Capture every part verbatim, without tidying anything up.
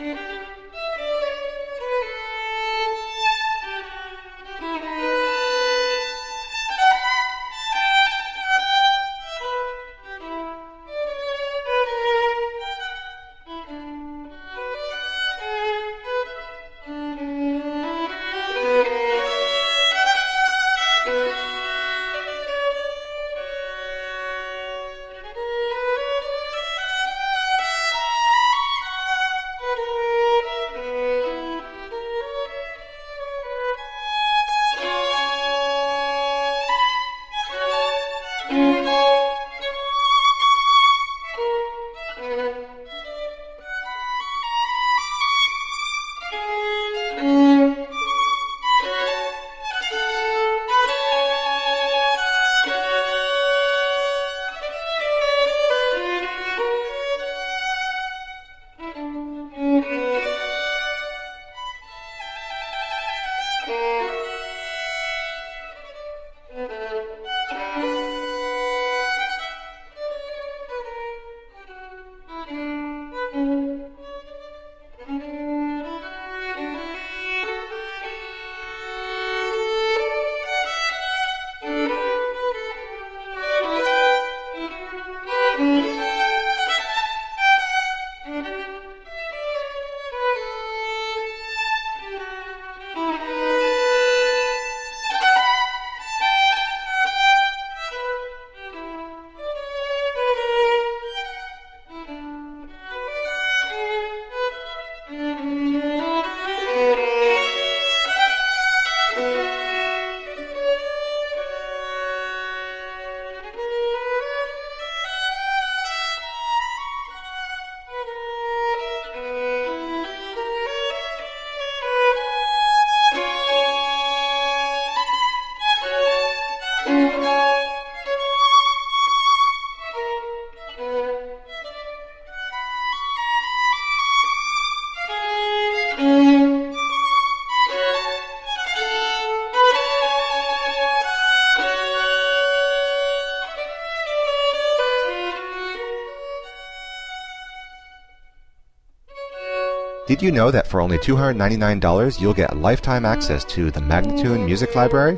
Did you know that for only two hundred ninety-nine dollars you'll get lifetime access to the Magnatune Music Library?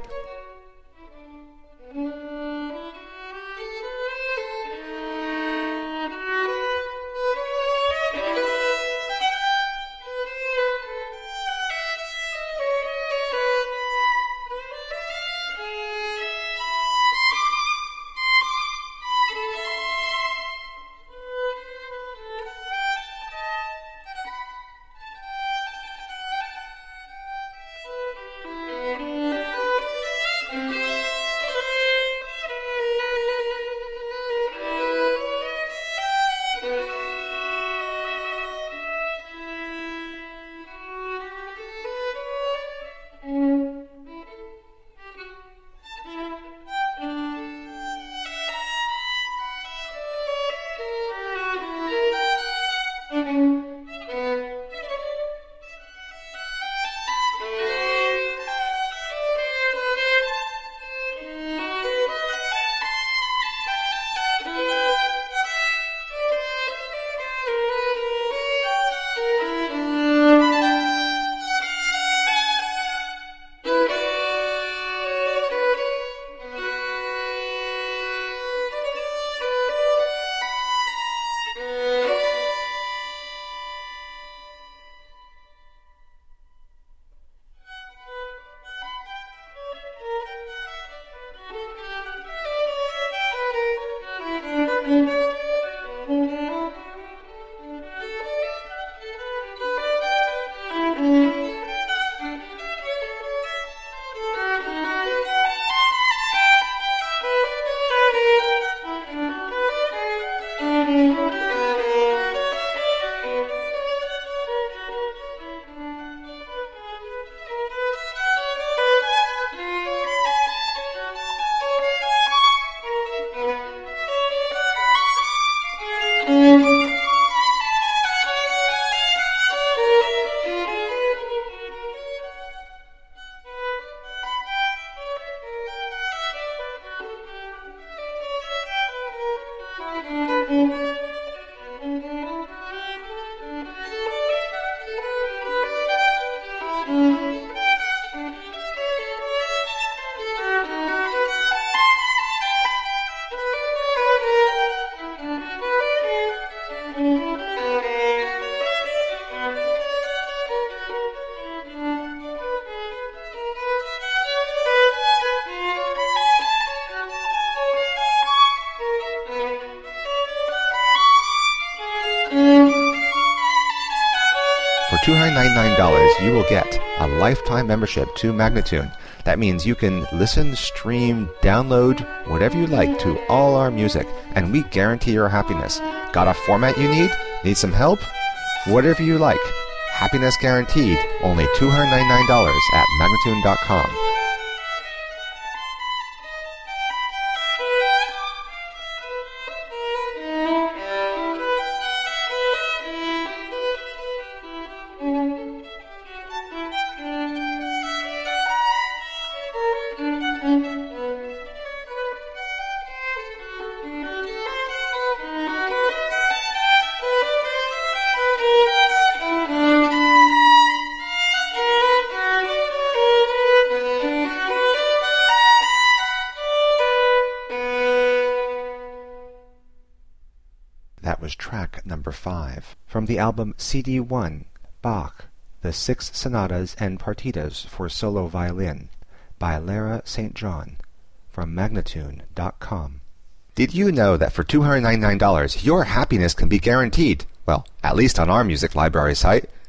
For two hundred ninety-nine dollars, you will get a lifetime membership to Magnatune. That means you can listen, stream, download, whatever you like to all our music, and we guarantee your happiness. Got a format you need? Need some help? Whatever you like. Happiness guaranteed. Only two hundred ninety-nine dollars at magnatune dot com. That was track number five from the album C D one, Bach, The Six Sonatas and Partitas for Solo Violin by Lara Saint John from magnatune dot com. Did you know that for two hundred ninety-nine dollars your happiness can be guaranteed? Well, at least on our music library site.